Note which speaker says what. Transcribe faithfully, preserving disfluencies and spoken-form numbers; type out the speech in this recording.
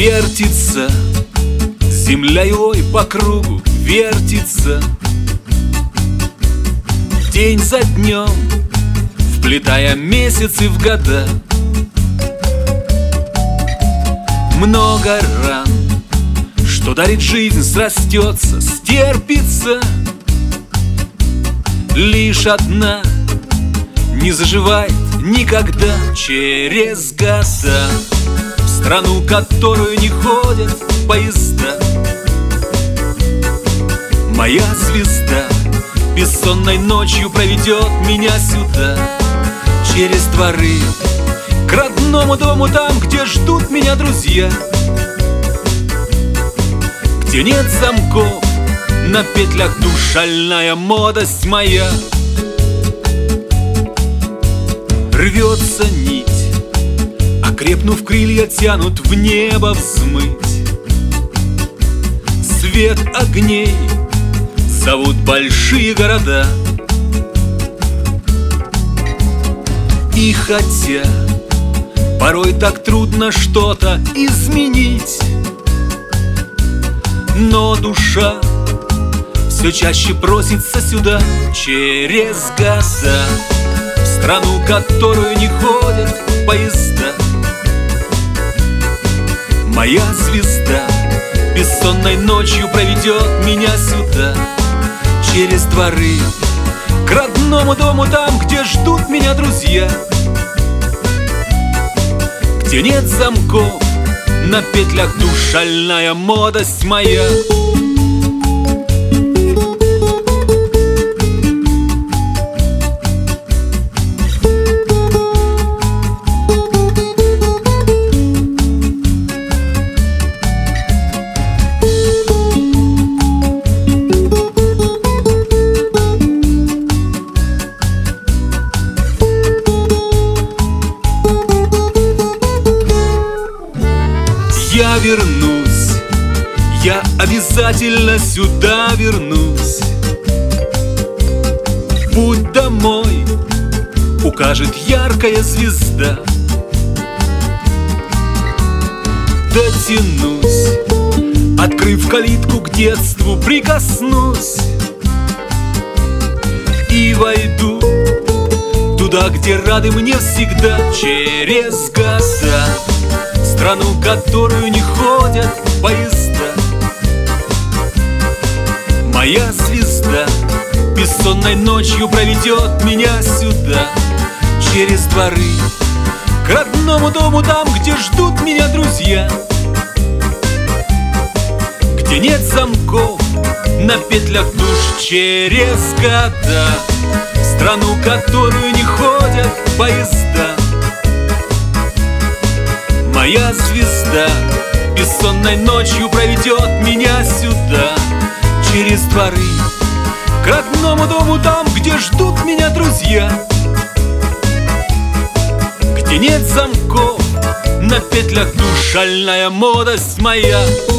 Speaker 1: Вертится земля ой по кругу, вертится день за днем, вплетая месяцы в года. Много ран, что дарит жизнь, срастется, стерпится. Лишь одна не заживает никогда через года, в страну, которую не ходят поезда. Моя звезда бессонной ночью проведет меня сюда, через дворы, к родному дому, там, где ждут меня друзья, где нет замков, на петлях душ шальная молодость моя. Рвется нить, окрепнув крылья, тянут в небо взмыть. Свет огней зовут большие города. И хотя порой так трудно что-то изменить, но душа все чаще просится сюда, через года, в страну, которую не ходят поезда. Моя звезда бессонной ночью проведет меня сюда, через дворы, к родному дому, там, где ждут меня друзья, где нет замков, на петлях душ шальная молодость моя. Я вернусь, я обязательно сюда вернусь. Путь домой укажет яркая звезда. Дотянусь, открыв калитку, к детству прикоснусь и войду туда, где рады мне всегда, через года, страну, которую не ходят поезда. Моя звезда бессонной ночью проведет меня сюда, через дворы, к родному дому, там, где ждут меня друзья, где нет замков, на петлях душ, через года, страну, которую не ходят поезда. Моя звезда бессонной ночью проведет меня сюда, через дворы, к родному дому, там, где ждут меня друзья, где нет замков, на петлях душ шальная молодость моя.